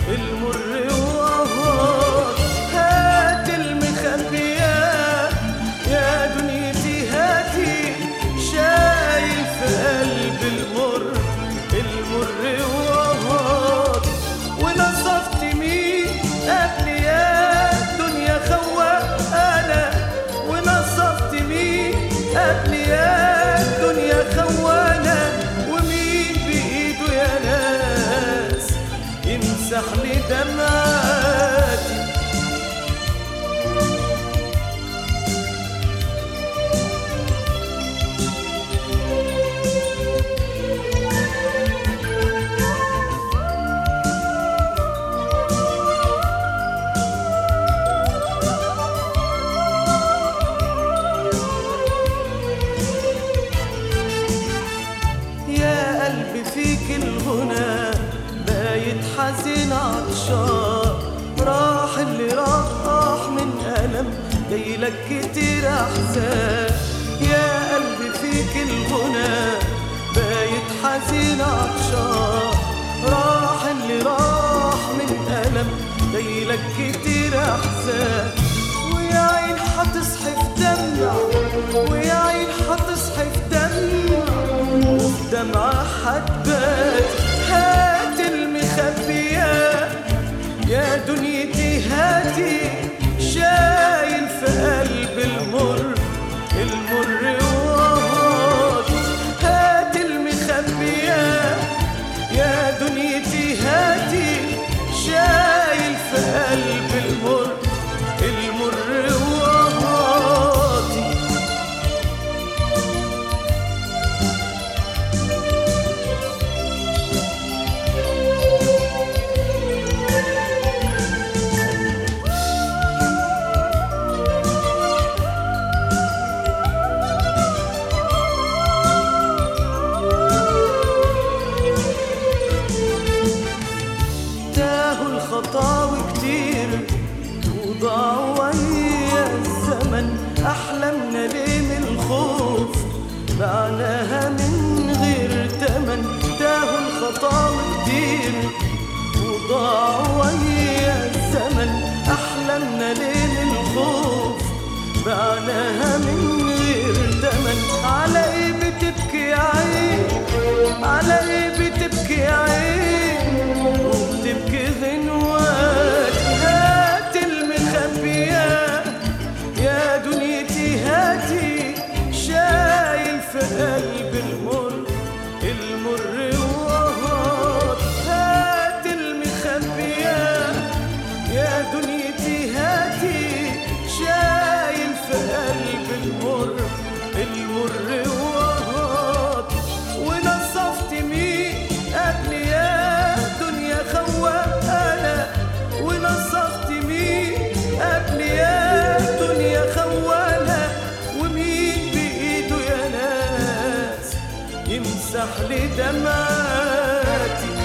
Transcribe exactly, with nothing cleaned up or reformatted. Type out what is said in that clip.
المر وهات. هات المخبيات يا دنيتي هاتي، شايل في قلب المر المر وهات. ونصفت مين قبل يا دنيا خوانا، ونصفت مين قبل يا دنيا خوانا، ومين بإيده يا ناس يمسح لي دمعاتي. فيك الغنى بايت حزين عطشان، راح اللي راح من ألم جايلك كتير أحزان. يا قلبي فيك الغنى بايت حزين عطشان، راح اللي راح من ألم جايلك كتير أحزان. ويا عين حتصحي في دمع، ويا عين حتصحي في دمع، وفي دمعة حتبات. هات المخبيات يا دنيتي هاتي، شايل في قلب المر المر وهات. هات المخبيات يا دنيتي هاتي، شايل في قلب المر المر وهاتي. خطاوي كتير وضاعوا ويا الزمن، أحلامنا ليه من الخوف معناها من غير تمن. تاهوا الخطاوي كتير وضاعوا ويا الزمن، أحلامنا ليه من الخوف معناها من غير تمن. على إيه بتبكي يا عين، على إيه بتبكي يا عين، وبتبكي غنوات. هات المخبيات يا دنيتي هاتي، شايل في قلب المر المر وهات. هات المخبيات يا دنيتي هاتي، شايل في قلب المر المر وهات. ونصفت مين قبل يا دنيا خوانا، ونصفت مين قبل يا دنيا خوانا، ومين بإيده يا ناس يمسح لي دمعاتي.